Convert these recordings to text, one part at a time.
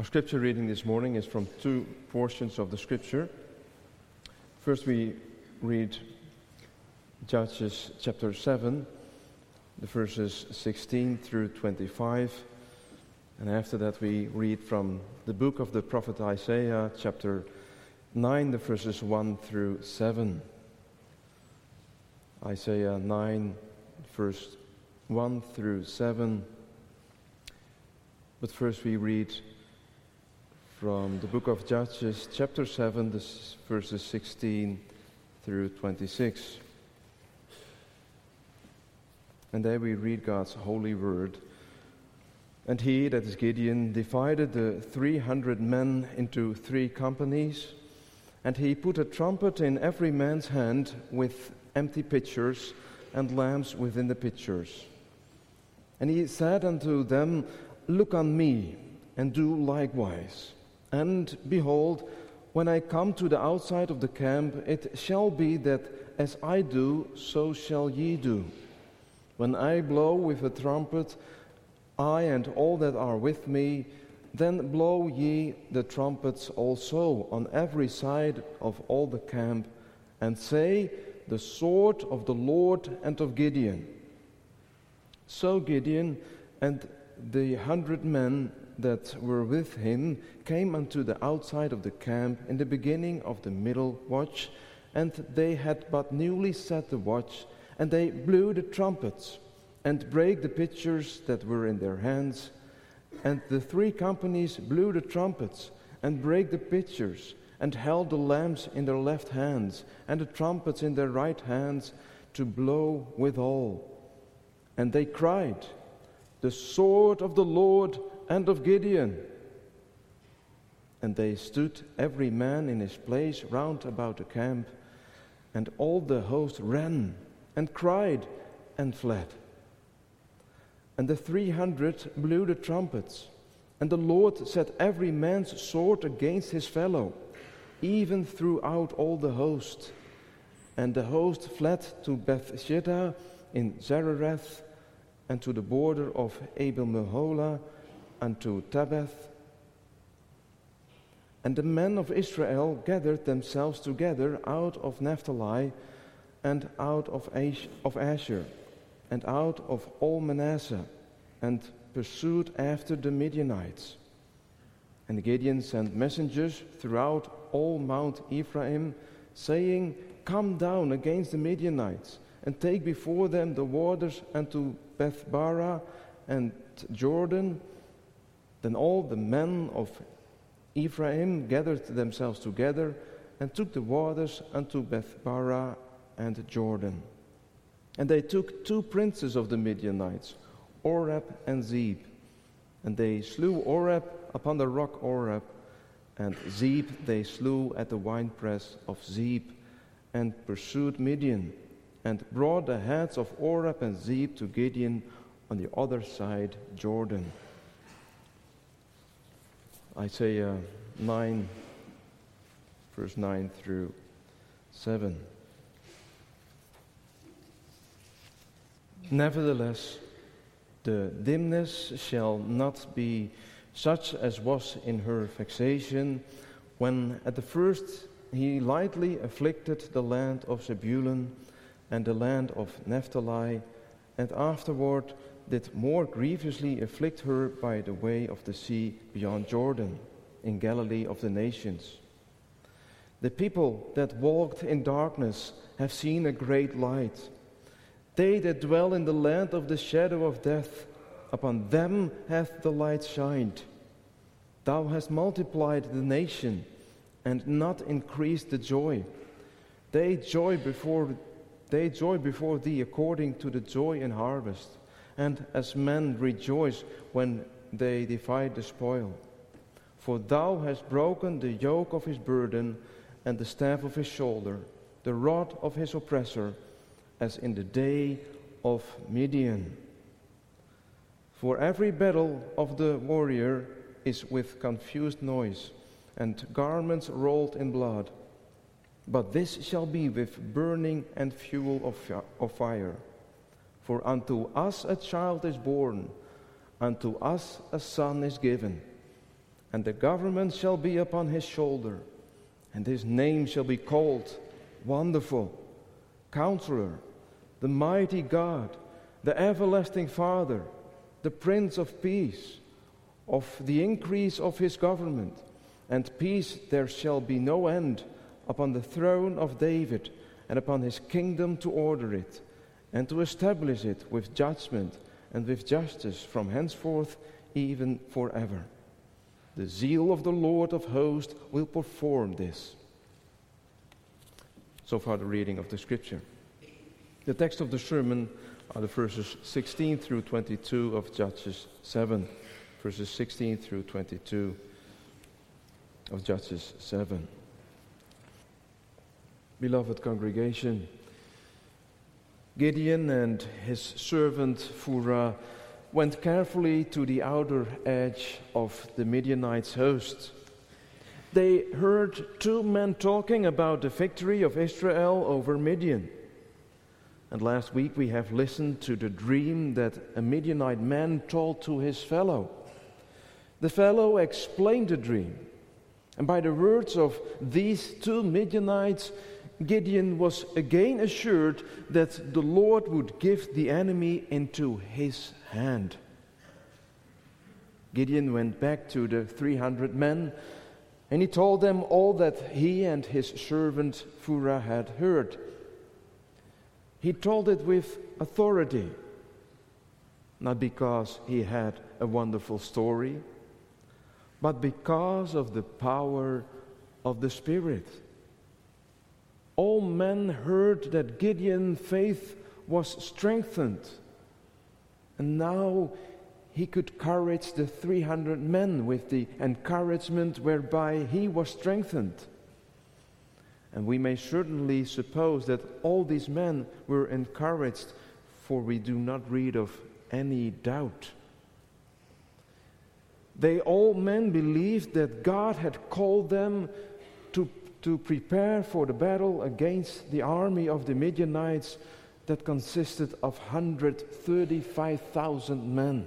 Our scripture reading this morning is from two portions of the scripture. First we read Judges chapter 7, the verses 16 through 25. And after that we read from the book of the prophet Isaiah chapter 9, the verses 1 through 7. Isaiah 9, verse 1 through 7. But first we read from the book of Judges, chapter 7, verses 16 through 26. And there we read God's holy word. And he, that is Gideon, divided the 300 men into 3 companies, and he put a trumpet in every man's hand with empty pitchers and lamps within the pitchers. And he said unto them, Look on me, and do likewise. And behold, when I come to the outside of the camp, it shall be that as I do, so shall ye do. When I blow with a trumpet, I and all that are with me, then blow ye the trumpets also on every side of all the camp, and say, The sword of the Lord and of Gideon. So Gideon and the 100 men that were with him came unto the outside of the camp in the beginning of the middle watch, and they had but newly set the watch, and they blew the trumpets, and brake the pitchers that were in their hands. And the 3 companies blew the trumpets, and brake the pitchers, and held the lamps in their left hands, and the trumpets in their right hands, to blow withal. And they cried, The sword of the Lord and of Gideon. And they stood every man in his place round about the camp, and all the host ran, and cried, and fled. And the 300 blew the trumpets, and the Lord set every man's sword against his fellow, even throughout all the host. And the host fled to Bethshitta in Zerereth, and to the border of Abel-Meholah, and to Tabbath. And the men of Israel gathered themselves together out of Naphtali, and out of Asher, and out of all Manasseh, and pursued after the Midianites. And Gideon sent messengers throughout all Mount Ephraim, saying, Come down against the Midianites, and take before them the waters unto Bethbara and Jordan. Then all the men of Ephraim gathered themselves together, and took the waters unto Bethbara and Jordan. And they took 2 princes of the Midianites, Oreb and Zeb. And they slew Oreb upon the rock Oreb, and Zeb they slew at the winepress of Zeb, and pursued Midian, and brought the heads of Oreb and Zeb to Gideon on the other side Jordan. Isaiah 9, verse 9 through 7. Nevertheless, the dimness shall not be such as was in her vexation, when at the first he lightly afflicted the land of Zebulun and the land of Naphtali, and afterward did more grievously afflict her by the way of the sea beyond Jordan, in Galilee of the nations. The people that walked in darkness have seen a great light. They that dwell in the land of the shadow of death, upon them hath the light shined. Thou hast multiplied the nation, and not increased the joy. They joy before thee according to the joy in harvest, and as men rejoice when they divide the spoil. For thou hast broken the yoke of his burden, and the staff of his shoulder, the rod of his oppressor, as in the day of Midian. For every battle of the warrior is with confused noise, and garments rolled in blood. But this shall be with burning and fuel of fire. For unto us a child is born, unto us a son is given, and the government shall be upon his shoulder, and his name shall be called Wonderful, Counselor, the Mighty God, the Everlasting Father, the Prince of Peace. Of the increase of his government and peace there shall be no end, upon the throne of David and upon his kingdom, to order it and to establish it with judgment and with justice from henceforth even forever. The zeal of the Lord of hosts will perform this. So far the reading of the scripture. The text of the sermon are the verses 16 through 22 of Judges 7. Verses 16 through 22 of Judges 7. Beloved congregation, Gideon and his servant Phurah went carefully to the outer edge of the Midianites' host. They heard two men talking about the victory of Israel over Midian. And last week we have listened to the dream that a Midianite man told to his fellow. The fellow explained the dream, and by the words of these two Midianites, Gideon was again assured that the Lord would give the enemy into his hand. Gideon went back to the 300 men, and he told them all that he and his servant Phurah had heard. He told it with authority, not because he had a wonderful story, but because of the power of the Spirit. All men heard that Gideon's faith was strengthened, and now he could encourage the 300 men with the encouragement whereby he was strengthened. And we may certainly suppose that all these men were encouraged, for we do not read of any doubt. They all men believed that God had called them to prepare for the battle against the army of the Midianites that consisted of 135,000 men.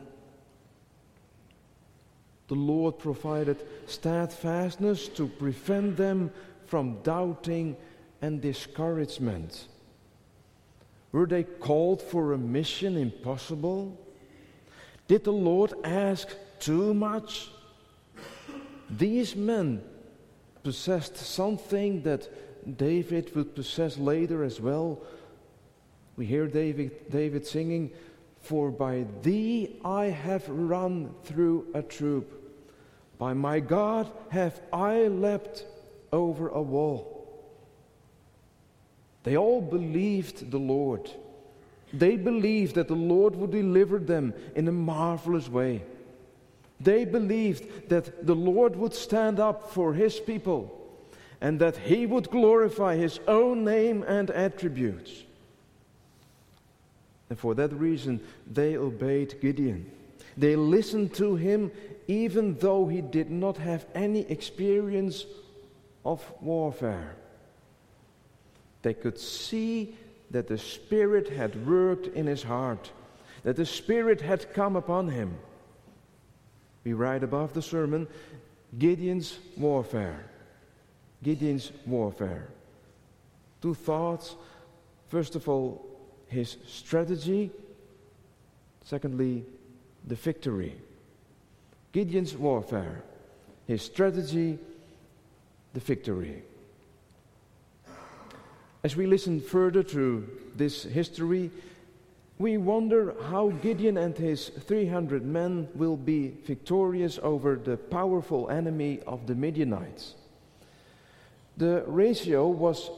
The Lord provided steadfastness to prevent them from doubting and discouragement. Were they called for a mission impossible? Did the Lord ask too much? These men possessed something that David would possess later as well. We hear David singing, "For by thee I have run through a troop. By my God have I leapt over a wall." They all believed the Lord. They believed that the Lord would deliver them in a marvelous way. They believed that the Lord would stand up for his people and that he would glorify his own name and attributes. And for that reason, they obeyed Gideon. They listened to him even though he did not have any experience of warfare. They could see that the Spirit had worked in his heart, that the Spirit had come upon him. We write above the sermon, Gideon's warfare. Gideon's warfare. Two thoughts. First of all, his strategy. Secondly, the victory. Gideon's warfare. His strategy, the victory. As we listen further to this history, we wonder how Gideon and his 300 men will be victorious over the powerful enemy of the Midianites. The ratio was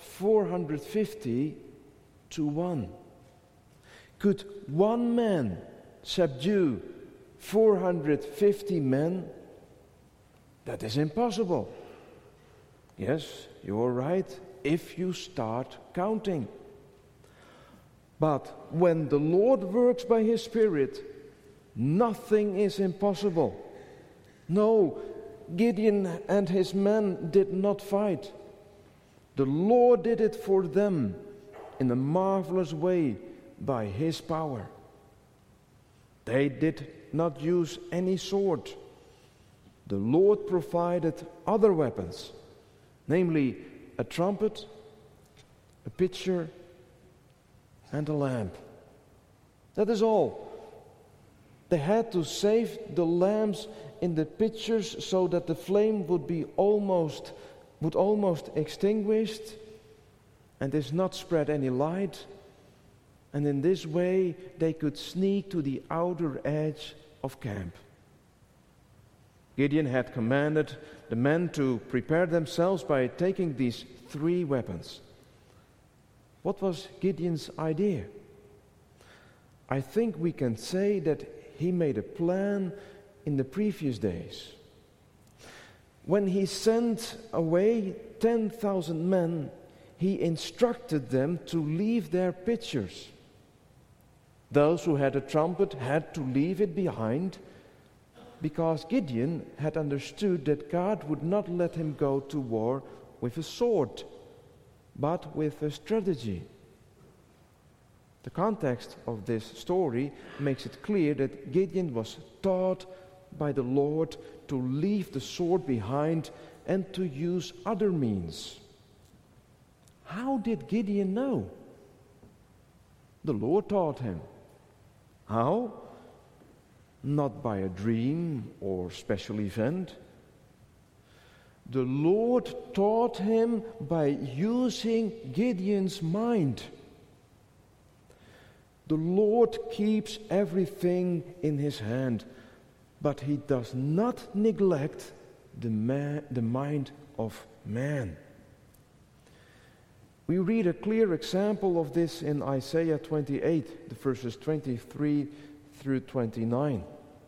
450 to 1. Could one man subdue 450 men? That is impossible. Yes, you're right, if you start counting. But when the Lord works by his Spirit, nothing is impossible. No, Gideon and his men did not fight. The Lord did it for them in a marvelous way by his power. They did not use any sword. the Lord provided other weapons, namely a trumpet, a pitcher, and a lamp. That is all. They had to save the lamps in the pitchers so that the flame would almost extinguished and is not spread any light. And in this way they could sneak to the outer edge of camp. Gideon had commanded the men to prepare themselves by taking these 3 weapons. What was Gideon's idea? I think we can say that he made a plan in the previous days. When he sent away 10,000 men, he instructed them to leave their pitchers. Those who had a trumpet had to leave it behind, because Gideon had understood that God would not let him go to war with a sword, but with a strategy. The context of this story makes it clear that Gideon was taught by the Lord to leave the sword behind and to use other means. How did Gideon know? The Lord taught him. How? Not by a dream or special event. The Lord taught him by using Gideon's mind. The Lord keeps everything in his hand, but he does not neglect the mind of man. We read a clear example of this in Isaiah 28, the verses 23 through 29.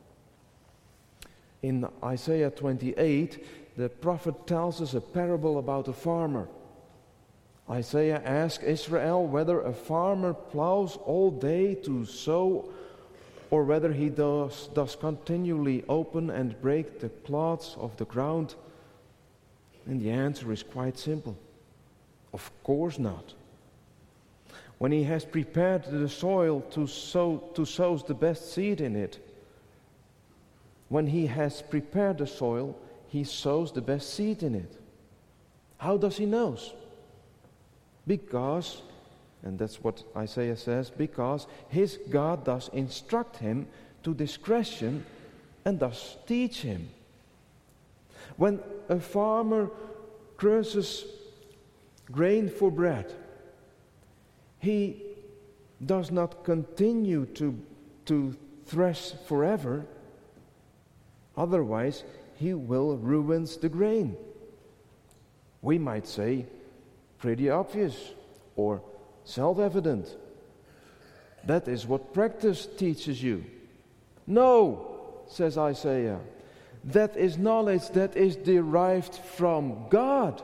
In Isaiah 28, the prophet tells us a parable about a farmer. Isaiah asks Israel whether a farmer plows all day to sow, or whether he does continually open and break the clods of the ground. And the answer is quite simple. Of course not. When he has prepared the soil to sow the best seed in it, when he has prepared the soil, he sows the best seed in it. How does he know? Because, and that's what Isaiah says, because his God does instruct him to discretion and does teach him. When a farmer crushes grain for bread, he does not continue to thresh forever. Otherwise, he will ruin the grain. We might say, pretty obvious or self-evident. That is what practice teaches you. No, says Isaiah. That is knowledge that is derived from God.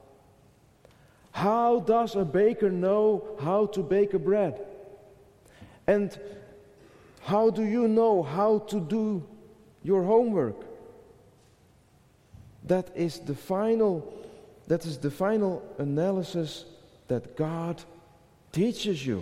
How does a baker know how to bake a bread? And how do you know how to do your homework? That is the final analysis that God teaches you.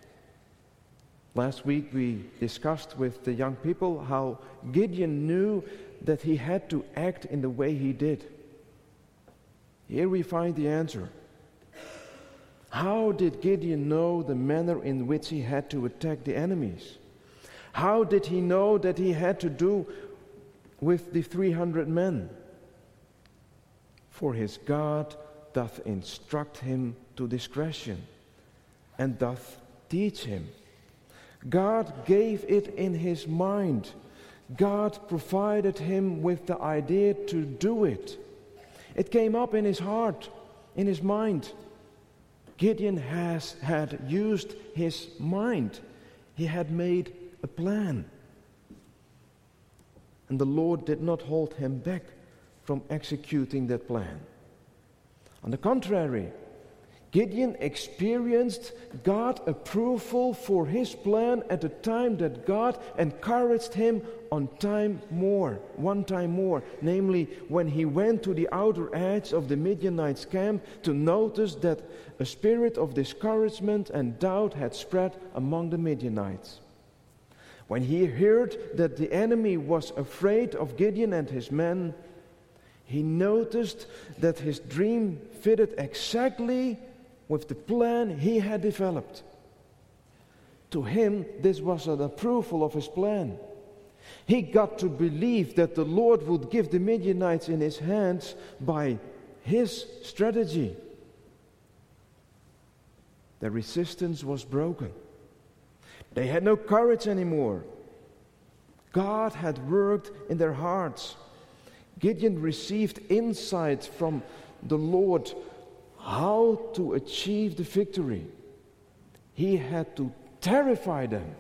Last week we discussed with the young people how Gideon knew that he had to act in the way he did. Here we find the answer. How did Gideon know the manner in which he had to attack the enemies? How did he know that he had to do with the 300 men? For his God doth instruct him to discretion, and doth teach him. God gave it in his mind. God provided him with the idea to do it. It came up in his heart, in his mind. Gideon had used his mind. He had made a plan. And the Lord did not hold him back from executing that plan. On the contrary, Gideon experienced God's approval for his plan at the time that God encouraged him one time more, namely when he went to the outer edge of the Midianites' camp to notice that a spirit of discouragement and doubt had spread among the Midianites. When he heard that the enemy was afraid of Gideon and his men, he noticed that his dream fitted exactly with the plan he had developed. To him, this was an approval of his plan. He got to believe that the Lord would give the Midianites in his hands by his strategy. Their resistance was broken. They had no courage anymore. God had worked in their hearts. Gideon received insight from the Lord how to achieve the victory. He had to terrify them.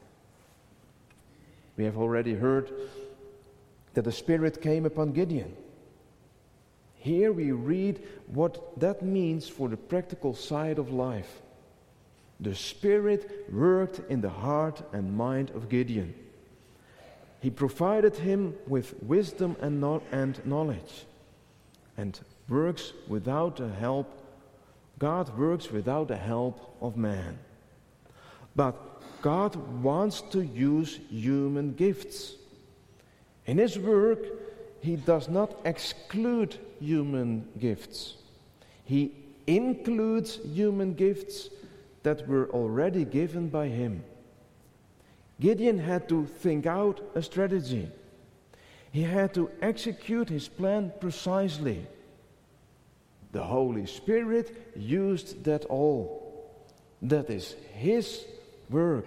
We have already heard that the Spirit came upon Gideon. Here we read what that means for the practical side of life. The Spirit worked in the heart and mind of Gideon. He provided him with wisdom and knowledge. And works without the help. God works without the help of man. But God wants to use human gifts. In his work, he does not exclude human gifts. He includes human gifts that were already given by him. Gideon had to think out a strategy. He had to execute his plan precisely. The Holy Spirit used that all. That is his work.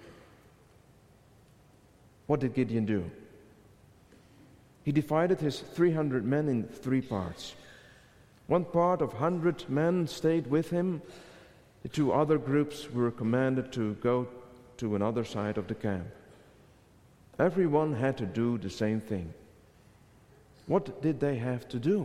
What did Gideon do? He divided his 300 men in 3 parts. One part of 100 men stayed with him. The 2 other groups were commanded to go to another side of the camp. Everyone had to do the same thing. What did they have to do?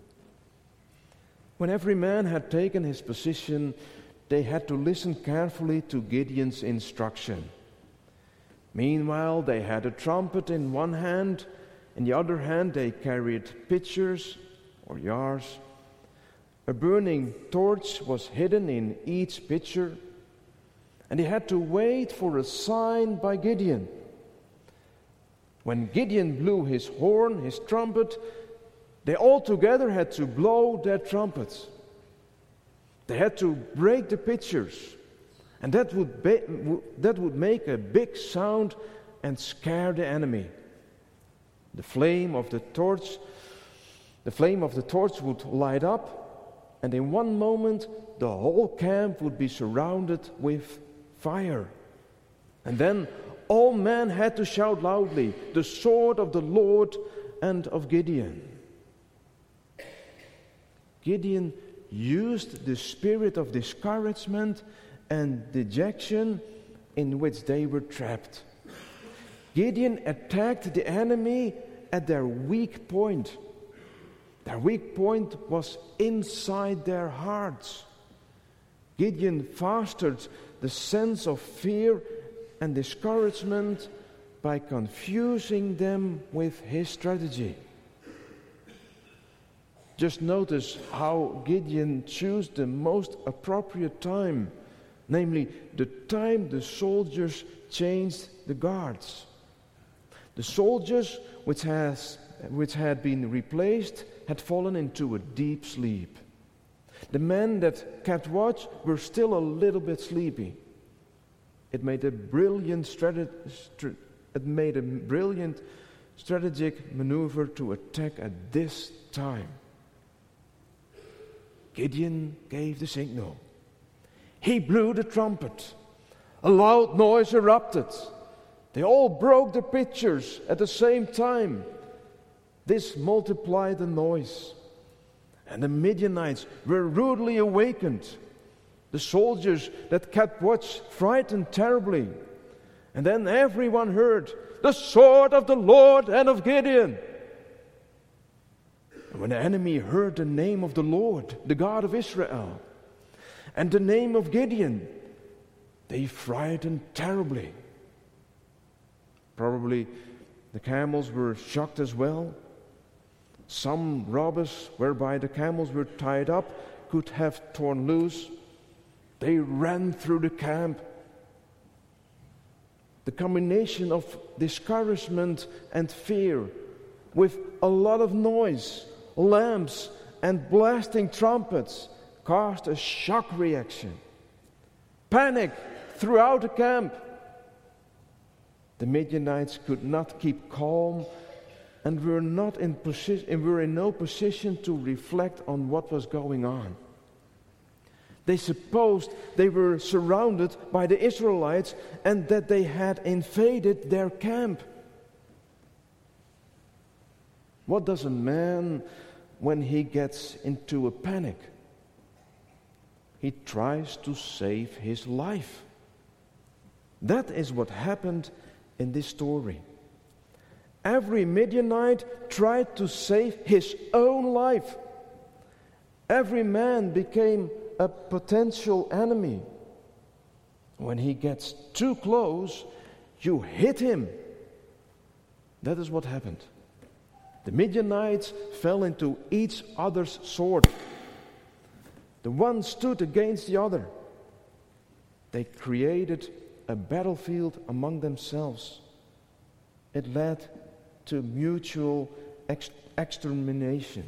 When every man had taken his position, they had to listen carefully to Gideon's instruction. Meanwhile, they had a trumpet in one hand. In the other hand, they carried pitchers or jars. A burning torch was hidden in each pitcher. And they had to wait for a sign by Gideon. When Gideon blew his horn, his trumpet, they all together had to blow their trumpets. They had to break the pitchers. And that would make a big sound and scare the enemy. The flame of the torch would light up, and in one moment the whole camp would be surrounded with fire. And then all men had to shout loudly, "The sword of the Lord and of Gideon." Gideon used the spirit of discouragement and dejection in which they were trapped. Gideon attacked the enemy at their weak point. Their weak point was inside their hearts. Gideon fostered the sense of fear and discouragement by confusing them with his strategy. Just notice how Gideon chose the most appropriate time, namely the time the soldiers changed the guards. The soldiers which had been replaced had fallen into a deep sleep. The men that kept watch were still a little bit sleepy. It made a brilliant strategic maneuver to attack at this time. Gideon gave the signal. He blew the trumpet. A loud noise erupted. They all broke the pitchers at the same time. This multiplied the noise. And the Midianites were rudely awakened. The soldiers that kept watch frightened terribly. And then everyone heard, "The sword of the Lord and of Gideon." And when the enemy heard the name of the Lord, the God of Israel, and the name of Gideon, they frightened terribly. Probably the camels were shocked as well. Some robbers, whereby the camels were tied up, could have torn loose. They ran through the camp. the combination of discouragement and fear, with a lot of noise, lamps, and blasting trumpets, caused a shock reaction. Panic throughout the camp. The Midianites could not keep calm and were in no position to reflect on what was going on. They supposed they were surrounded by the Israelites and that they had invaded their camp. What does a man when he gets into a panic? He tries to save his life. That is what happened in this story. Every Midianite tried to save his own life. Every man became a potential enemy. When he gets too close, you hit him. That is what happened. The Midianites fell into each other's sword. The one stood against the other. They created a battlefield among themselves. It led to mutual extermination.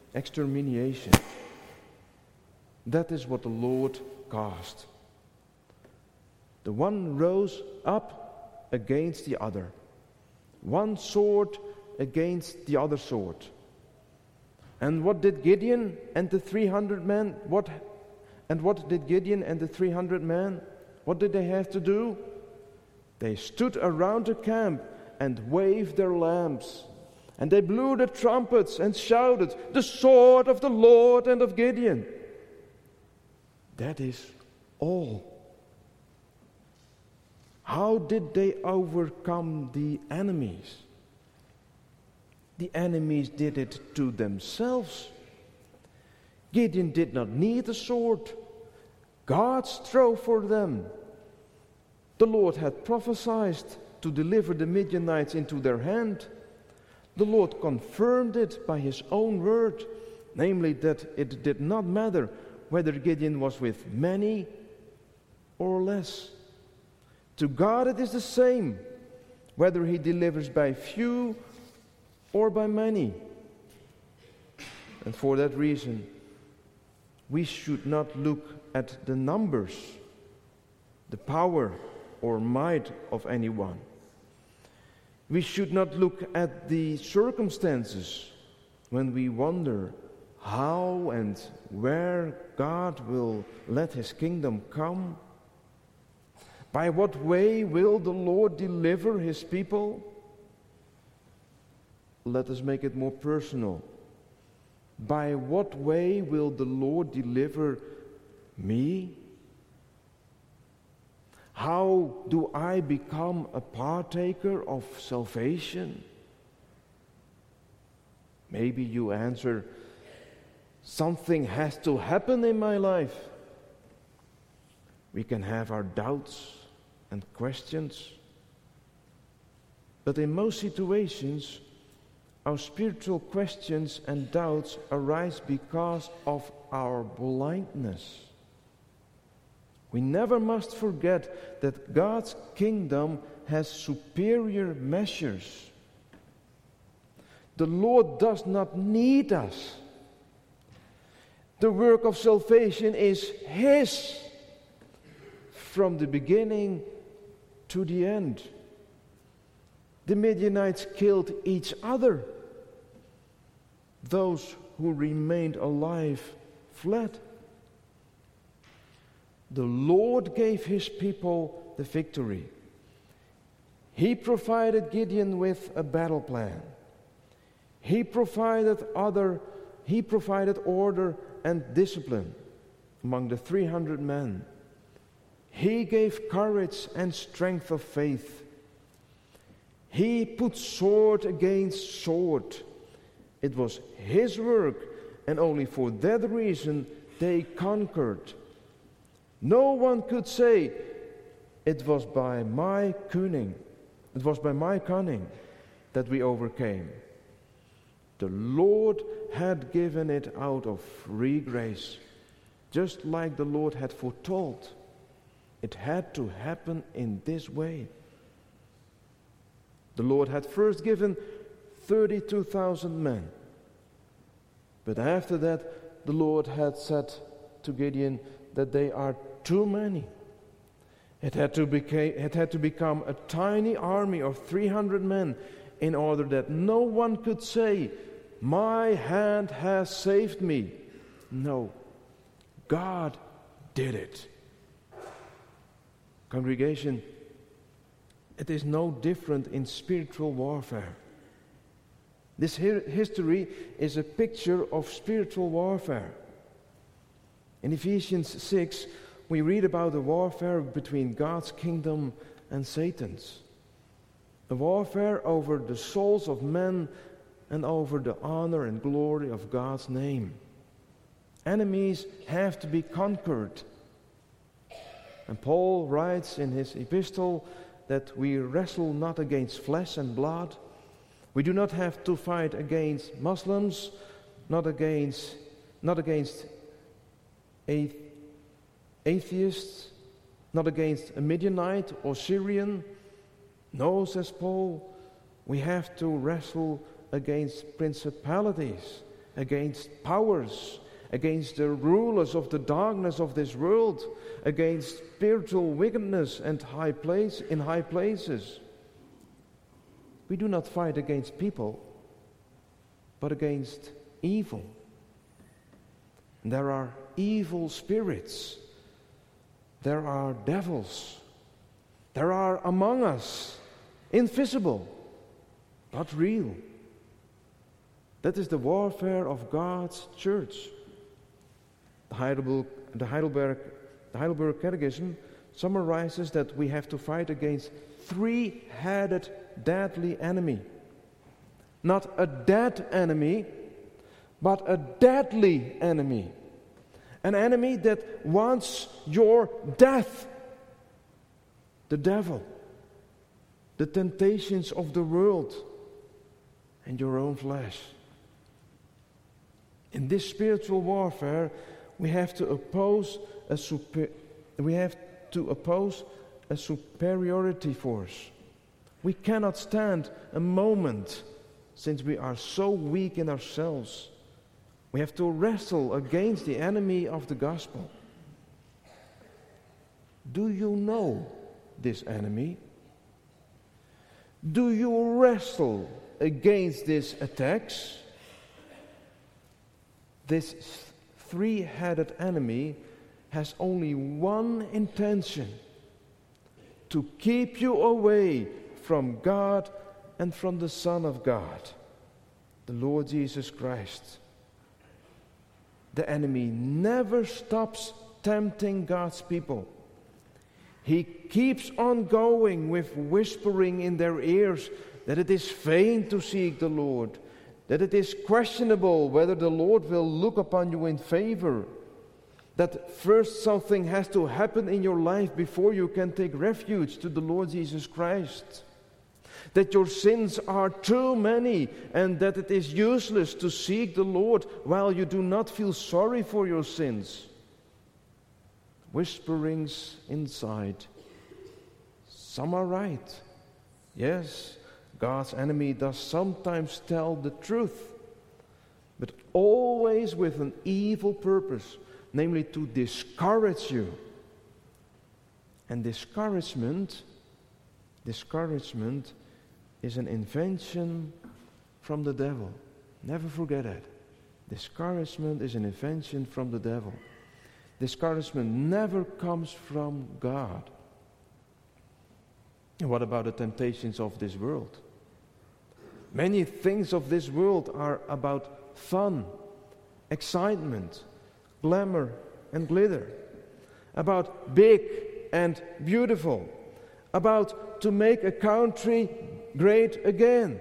That is what the Lord caused. The one rose up against the other. One sword against the other sword. And what did Gideon and the 300 men? What did Gideon and the 300 men? What did they have to do? They stood around the camp and waved their lamps. And they blew the trumpets and shouted, "The sword of the Lord and of Gideon." That is all. How did they overcome the enemies? The enemies did it to themselves. Gideon did not need a sword. God strove for them. The Lord had prophesied to deliver the Midianites into their hand. The Lord confirmed it by His own word, namely that it did not matter whether Gideon was with many or less. To God it is the same, whether He delivers by few or by many. And for that reason, we should not look at the numbers, the power or might of anyone. We should not look at the circumstances when we wonder how and where God will let His kingdom come. By what way will the Lord deliver His people? Let us make it more personal. By what way will the Lord deliver me? How do I become a partaker of salvation? Maybe you answer, something has to happen in my life. We can have our doubts and questions. But in most situations, our spiritual questions and doubts arise because of our blindness. We never must forget that God's kingdom has superior measures. The Lord does not need us. The work of salvation is His from the beginning to the end. The Midianites killed each other. Those who remained alive fled. The Lord gave His people the victory. He provided Gideon with a battle plan. He provided order and discipline among the 300 men. He gave courage and strength of faith. He put sword against sword. It was His work, and only for that reason they conquered. No one could say, it was by my cunning that we overcame. The Lord had given it out of free grace, just like the Lord had foretold. It had to happen in this way. The Lord had first given 32,000 men. But after that, the Lord had said to Gideon that they are too many. It had to become a tiny army of 300 men in order that no one could say, "My hand has saved me." No, God did it. Congregation, it is no different in spiritual warfare. This history is a picture of spiritual warfare. In Ephesians 6, we read about the warfare between God's kingdom and Satan's. A warfare over the souls of men and over the honor and glory of God's name. Enemies have to be conquered. And Paul writes in his epistle that we wrestle not against flesh and blood. We do not have to fight against Muslims, not against atheists, not against a Midianite or Syrian. No, says Paul, we have to wrestle against principalities, against powers, against the rulers of the darkness of this world, against spiritual wickedness and in high places. We do not fight against people, but against evil. And there are evil spirits. There are devils. There are among us, invisible, but real. That is the warfare of God's church. The Heidelberg Catechism summarizes that we have to fight against three-headed deadly enemy. Not a dead enemy, but a deadly enemy. An enemy that wants your death. The devil, the temptations of the world, and your own flesh. In this spiritual warfare, we have to oppose a superiority force. We cannot stand a moment since we are so weak in ourselves. We have to wrestle against the enemy of the gospel. Do you know this enemy? Do you wrestle against these attacks? This three-headed enemy has only one intention: to keep you away from God and from the Son of God, the Lord Jesus Christ. The enemy never stops tempting God's people. He keeps on going with whispering in their ears that it is vain to seek the Lord, that it is questionable whether the Lord will look upon you in favor, that first something has to happen in your life before you can take refuge to the Lord Jesus Christ, that your sins are too many and that it is useless to seek the Lord while you do not feel sorry for your sins. Whisperings inside. Some are right. Yes, God's enemy does sometimes tell the truth, but always with an evil purpose, namely to discourage you. And discouragement is an invention from the devil. Never forget that. Discouragement is an invention from the devil. Discouragement never comes from God. And what about the temptations of this world? Many things of this world are about fun, excitement, glamour and glitter, about big and beautiful, about to make a country great again.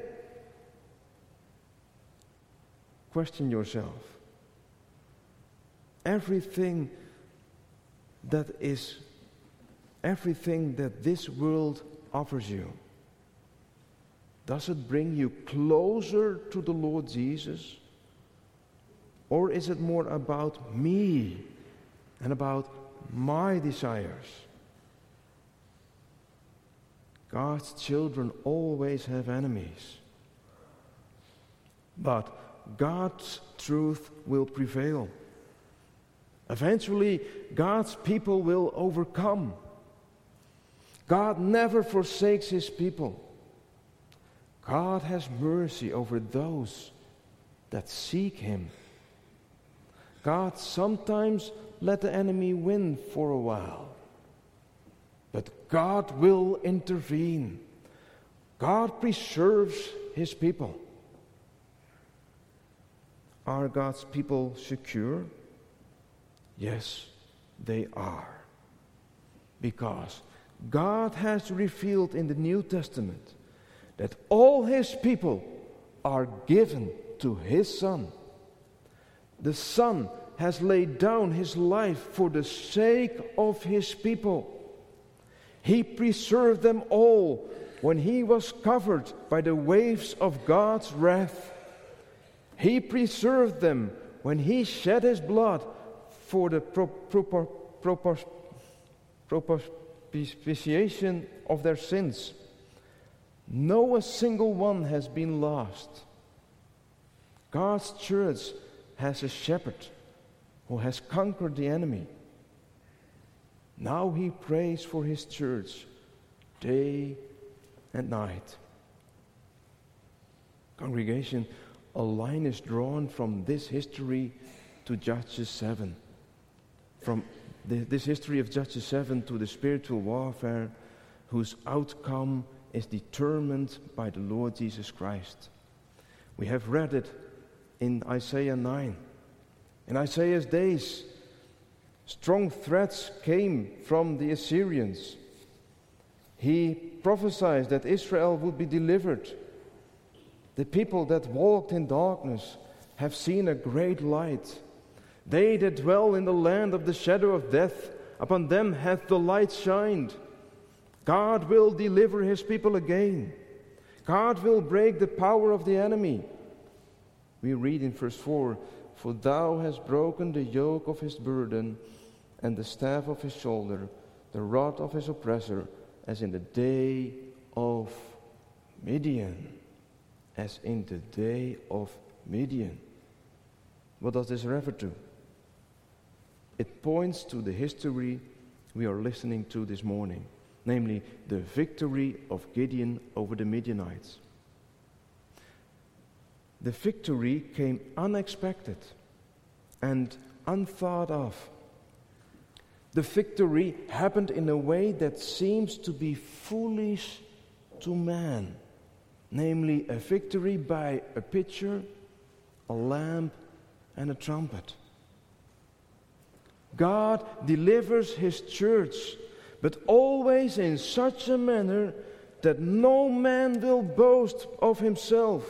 Question yourself. Everything that this world offers you, does it bring you closer to the Lord Jesus? Or is it more about me and about my desires? God's children always have enemies. But God's truth will prevail. Eventually, God's people will overcome. God never forsakes His people. God has mercy over those that seek Him. God sometimes let the enemy win for a while. But God will intervene. God preserves His people. Are God's people secure? Yes, they are. Because God has revealed in the New Testament that all His people are given to His Son. The Son has laid down His life for the sake of His people. He preserved them all when He was covered by the waves of God's wrath. He preserved them when He shed His blood for the propitiation of their sins. No a single one has been lost. God's church has a shepherd who has conquered the enemy. Now He prays for His church day and night. Congregation, a line is drawn from this history to Judges 7. From this history of Judges 7 to the spiritual warfare whose outcome is determined by the Lord Jesus Christ. We have read it in Isaiah 9. In Isaiah's days, strong threats came from the Assyrians. He prophesied that Israel would be delivered. The people that walked in darkness have seen a great light. They that dwell in the land of the shadow of death, upon them hath the light shined. God will deliver His people again. God will break the power of the enemy. We read in verse 4, "For thou hast broken the yoke of his burden, and the staff of his shoulder, the rod of his oppressor, as in the day of Midian." As in the day of Midian. What does this refer to? It points to the history we are listening to this morning, namely the victory of Gideon over the Midianites. The victory came unexpected and unthought of. The victory happened in a way that seems to be foolish to man. Namely, a victory by a pitcher, a lamp, and a trumpet. God delivers His church, but always in such a manner that no man will boast of himself.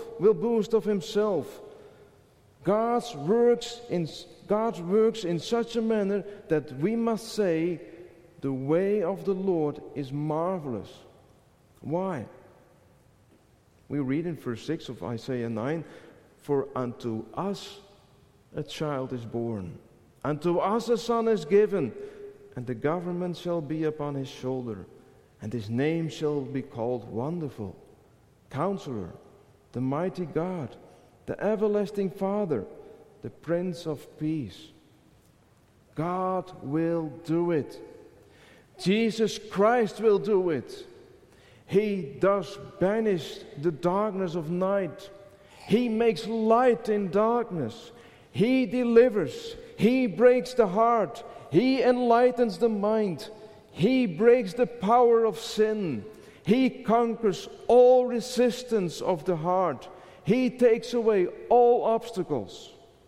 God works in such a manner that we must say, the way of the Lord is marvelous. Why? We read in verse 6 of Isaiah 9, "For unto us a child is born, unto us a son is given, and the government shall be upon His shoulder, and His name shall be called Wonderful, Counselor, the Mighty God, the Everlasting Father, the Prince of Peace." God will do it. Jesus Christ will do it. He does banish the darkness of night. He makes light in darkness. He delivers. He breaks the heart. He enlightens the mind. He breaks the power of sin. He conquers all resistance of the heart. He takes away all obstacles.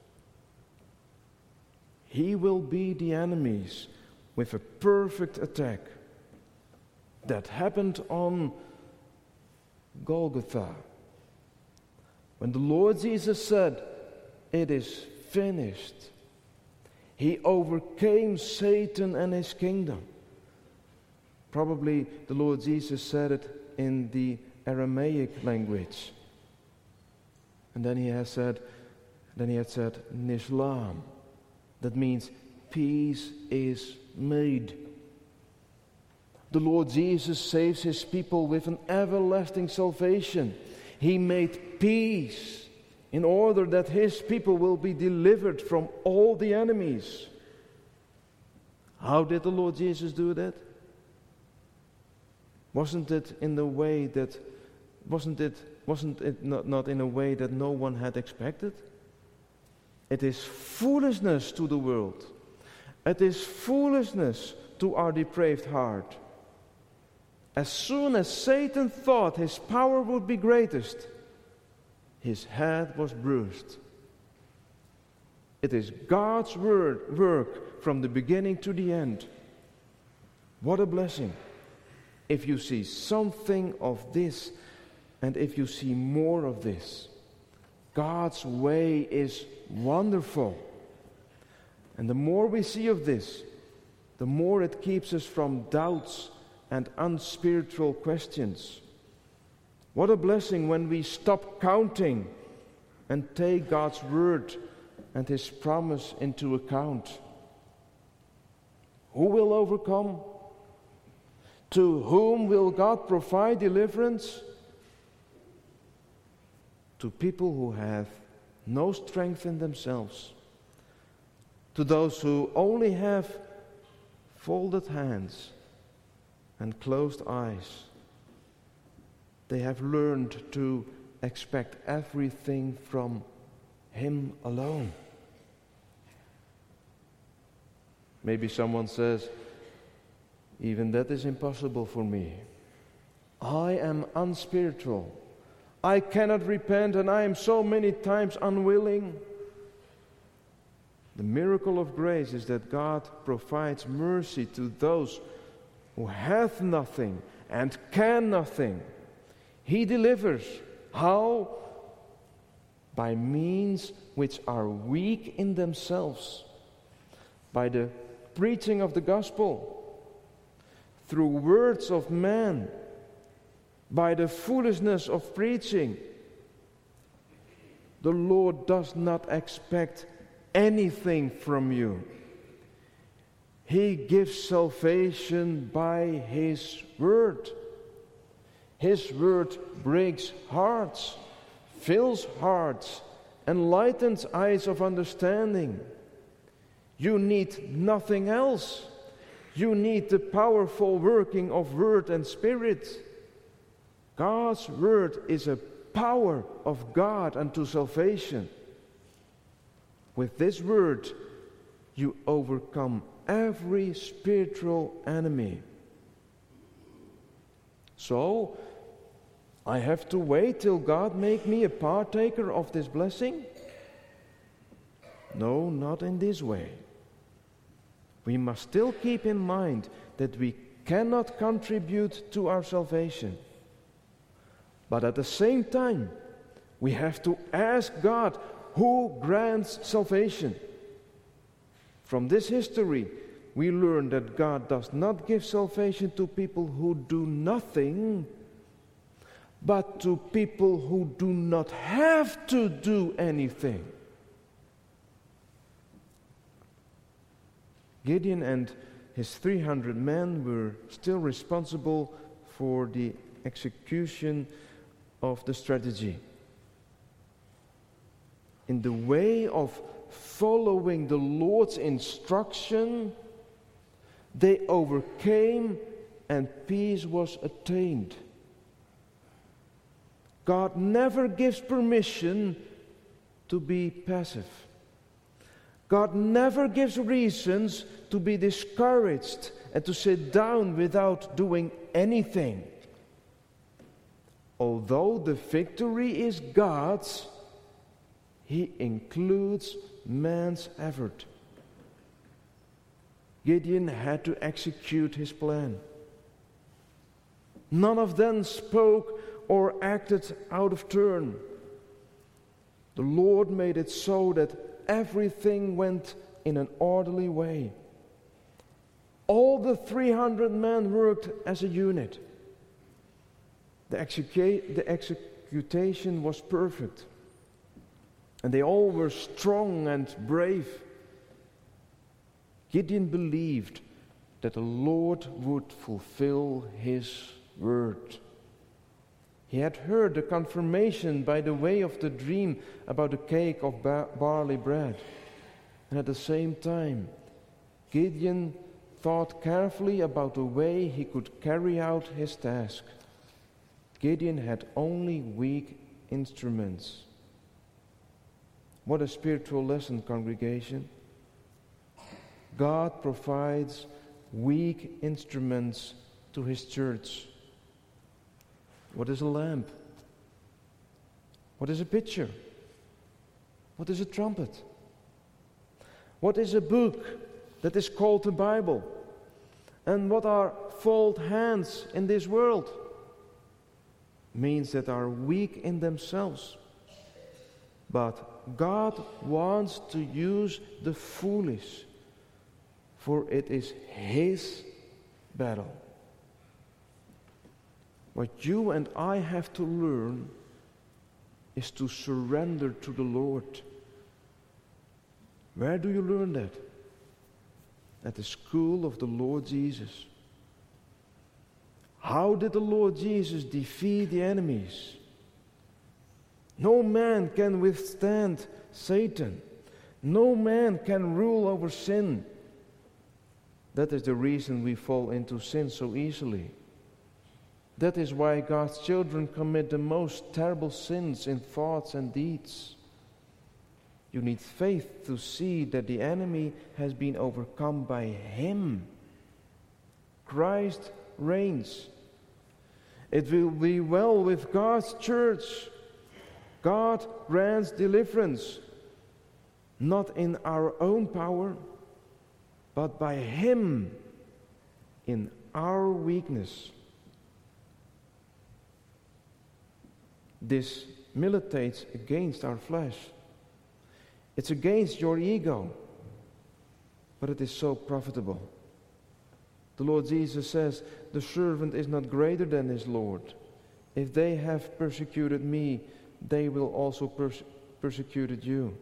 He will beat the enemies with a perfect attack. That happened on Golgotha. When the Lord Jesus said, "It is finished," He overcame Satan and his kingdom. Probably the Lord Jesus said it in the Aramaic language. And then he had said, Nishlam. That means peace is made. The Lord Jesus saves His people with an everlasting salvation. He made peace in order that His people will be delivered from all the enemies. How did the Lord Jesus do that? Wasn't it in a way that not in a way that no one had expected? It is foolishness to the world. It is foolishness to our depraved heart. As soon as Satan thought his power would be greatest, his head was bruised. It is God's work from the beginning to the end. What a blessing if you see something of this and if you see more of this. God's way is wonderful. And the more we see of this, the more it keeps us from doubts and unspiritual questions. What a blessing when we stop counting and take God's word and His promise into account. Who will overcome? To whom will God provide deliverance? To people who have no strength in themselves. To those who only have folded hands and closed eyes. They have learned to expect everything from Him alone. Maybe someone says, even that is impossible for me. I am unspiritual. I cannot repent and I am so many times unwilling. The miracle of grace is that God provides mercy to those who have nothing and can nothing. He delivers. How? By means which are weak in themselves. By the preaching of the gospel. Through words of man. By the foolishness of preaching. The Lord does not expect anything from you. He gives salvation by His word. His word breaks hearts, fills hearts, enlightens eyes of understanding. You need nothing else. You need the powerful working of word and spirit. God's word is a power of God unto salvation. With this word, you overcome every spiritual enemy. So, I have to wait till God make me a partaker of this blessing? No, not in this way. We must still keep in mind that we cannot contribute to our salvation. But at the same time, we have to ask God who grants salvation. From this history, we learn that God does not give salvation to people who do nothing, but to people who do not have to do anything. Gideon and his 300 men were still responsible for the execution of the strategy. In the way of following the Lord's instruction, they overcame and peace was attained. God never gives permission to be passive. God never gives reasons to be discouraged and to sit down without doing anything. Although the victory is God's, He includes man's effort. Gideon had to execute his plan. None of them spoke or acted out of turn. The Lord made it so that everything went in an orderly way. All the 300 men worked as a unit. The execution was perfect. And they all were strong and brave. Gideon believed that the Lord would fulfill his word. He had heard the confirmation by the way of the dream about the cake of barley bread. And at the same time, Gideon thought carefully about the way he could carry out his task. Gideon had only weak instruments. What a spiritual lesson, congregation. God provides weak instruments to his church. What is a lamp? What is a pitcher? What is a trumpet? What is a book that is called the Bible? And what are fold hands in this world? Means that are weak in themselves. But God wants to use the foolish, for it is his battle. What you and I have to learn is to surrender to the Lord. Where do you learn that? At the school of the Lord Jesus. How did the Lord Jesus defeat the enemies? No man can withstand Satan. No man can rule over sin. That is the reason we fall into sin so easily. That is why God's children commit the most terrible sins in thoughts and deeds. You need faith to see that the enemy has been overcome by him. Christ reigns. It will be well with God's church. God grants deliverance, not in our own power, but by him in our weakness. This militates against our flesh. It's against your ego, but it is so profitable. The Lord Jesus says, the servant is not greater than his Lord. If they have persecuted me, they will also persecute you.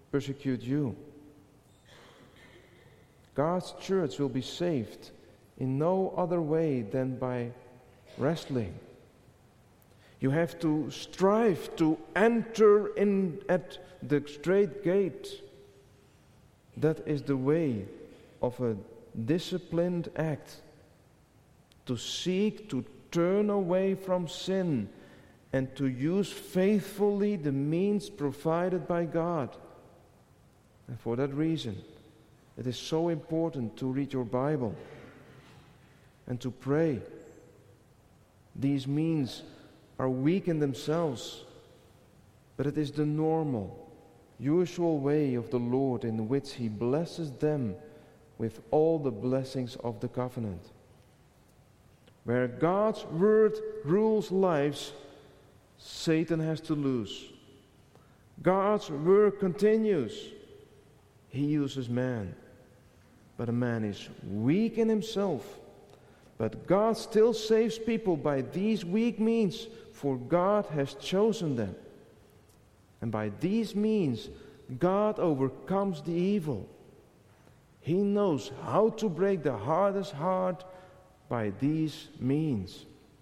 God's church will be saved in no other way than by wrestling. You have to strive to enter in at the straight gate. That is the way of a disciplined act. To seek to turn away from sin and to use faithfully the means provided by God. And for that reason, it is so important to read your Bible and to pray. These means are weak in themselves, but it is the normal, usual way of the Lord in which he blesses them with all the blessings of the covenant. Where God's word rules lives, Satan has to lose. God's word continues. He uses man, but a man is weak in himself. But God still saves people by these weak means, for God has chosen them. And by these means, God overcomes the evil. He knows how to break the hardest heart by these means.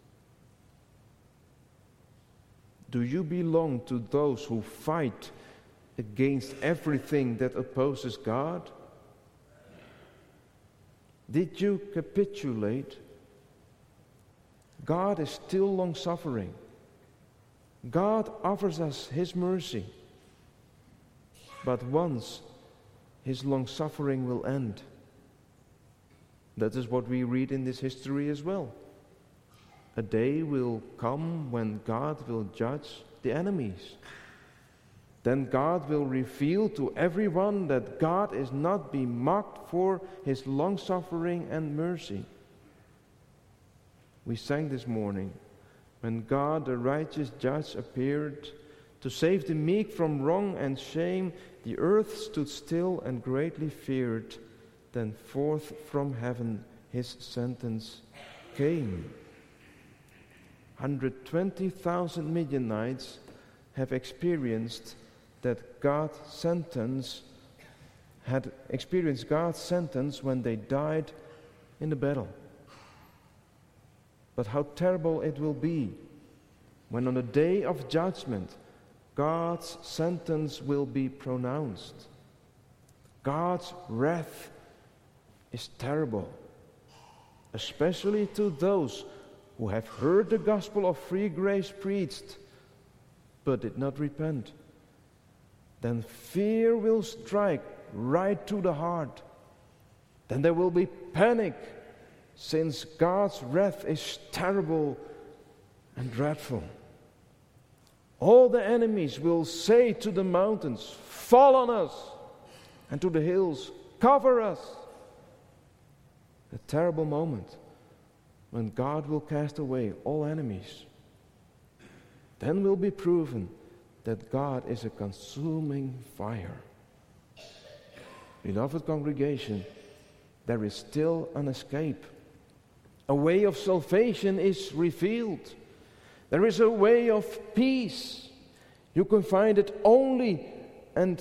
Do you belong to those who fight against everything that opposes God? Did you capitulate? God is still long-suffering. God offers us his mercy. But once his long-suffering will end. That is what we read in this history as well. A day will come when God will judge the enemies. Then God will reveal to everyone that God is not being mocked for his long-suffering and mercy. We sang this morning, when God, the righteous judge, appeared to save the meek from wrong and shame, the earth stood still and greatly feared. Then forth from heaven his sentence came. 120,000 Midianites have experienced that God's sentence when they died in the battle. But how terrible it will be when on the day of judgment God's sentence will be pronounced. God's wrath is terrible, especially to those who have heard the gospel of free grace preached, but did not repent. Then fear will strike right to the heart. Then there will be panic, since God's wrath is terrible and dreadful. All the enemies will say to the mountains, "Fall on us," and to the hills, "Cover us." A terrible moment when God will cast away all enemies. Then will be proven that God is a consuming fire. Beloved congregation, there is still an escape. A way of salvation is revealed. There is a way of peace. You can find it only in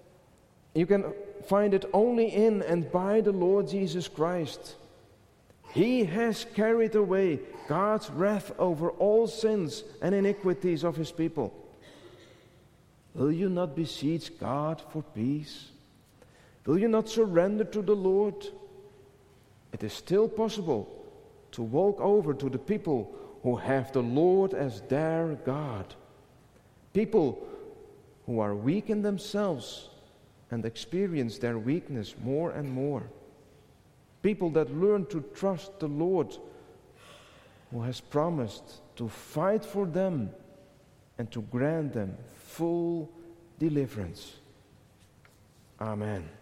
and by the Lord Jesus Christ. He has carried away God's wrath over all sins and iniquities of His people. Will you not beseech God for peace? Will you not surrender to the Lord? It is still possible to walk over to the people who have the Lord as their God. People who are weak in themselves and experience their weakness more and more. People that learn to trust the Lord, who has promised to fight for them and to grant them full deliverance. Amen.